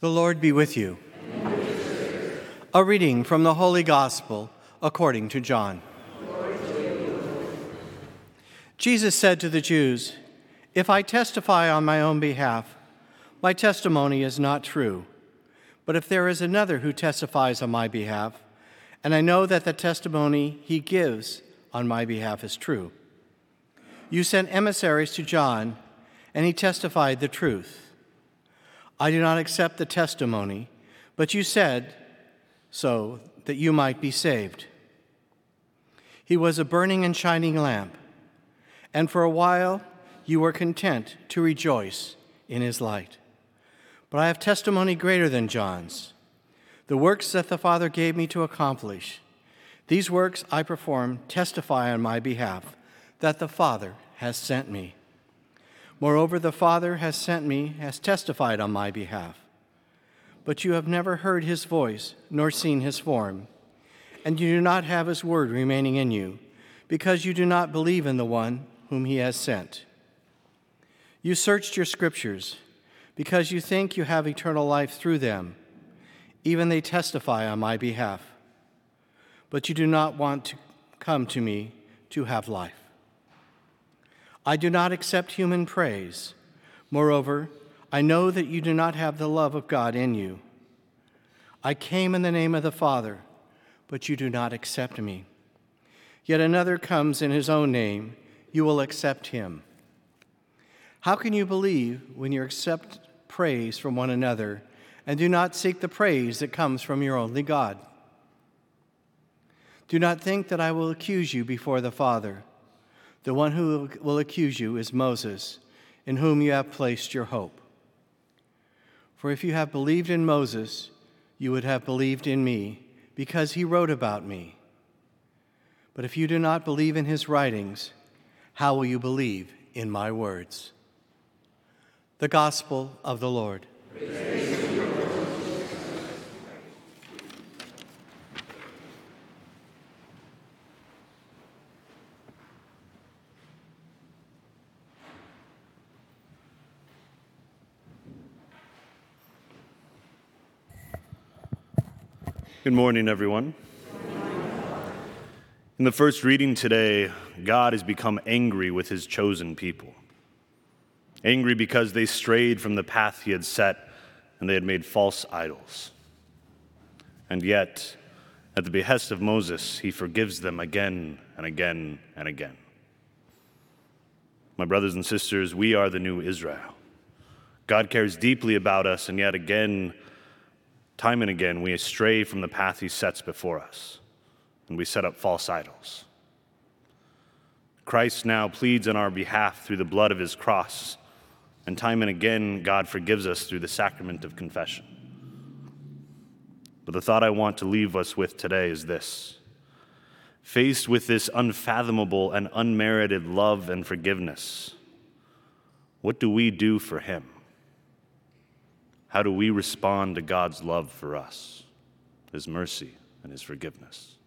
The Lord be with you. A reading from the Holy Gospel according to John. Jesus said to the Jews, "If I testify on my own behalf, my testimony is not true. But if there is another who testifies on my behalf, and I know that the testimony he gives on my behalf is true. You sent emissaries to John, and he testified the truth. I do not accept the testimony, but you said so that you might be saved. He was a burning and shining lamp, and for a while you were content to rejoice in his light. But I have testimony greater than John's, the works that the Father gave me to accomplish. These works I perform testify on my behalf that the Father has sent me. Moreover, the Father has sent me, has testified on my behalf. But you have never heard his voice, nor seen his form, and you do not have his word remaining in you, because you do not believe in the one whom he has sent. You searched your scriptures, because you think you have eternal life through them. Even they testify on my behalf. But you do not want to come to me to have life. I do not accept human praise. Moreover, I know that you do not have the love of God in you. I came in the name of the Father, but you do not accept me. Yet another comes in his own name. You will accept him. How can you believe when you accept praise from one another and do not seek the praise that comes from your only God? Do not think that I will accuse you before the Father. The one who will accuse you is Moses, in whom you have placed your hope. For if you have believed in Moses, you would have believed in me, because he wrote about me. But if you do not believe in his writings, how will you believe in my words?" The Gospel of the Lord. Good morning, everyone. In the first reading today, God has become angry with his chosen people. Angry because they strayed from the path he had set and they had made false idols. And yet, at the behest of Moses, he forgives them again and again and again. My brothers and sisters, we are the new Israel. God cares deeply about us, and yet again, time and again, we stray from the path he sets before us, and we set up false idols. Christ now pleads on our behalf through the blood of his cross, and time and again, God forgives us through the sacrament of confession. But the thought I want to leave us with today is this: faced with this unfathomable and unmerited love and forgiveness, what do we do for him? How do we respond to God's love for us, his mercy and his forgiveness?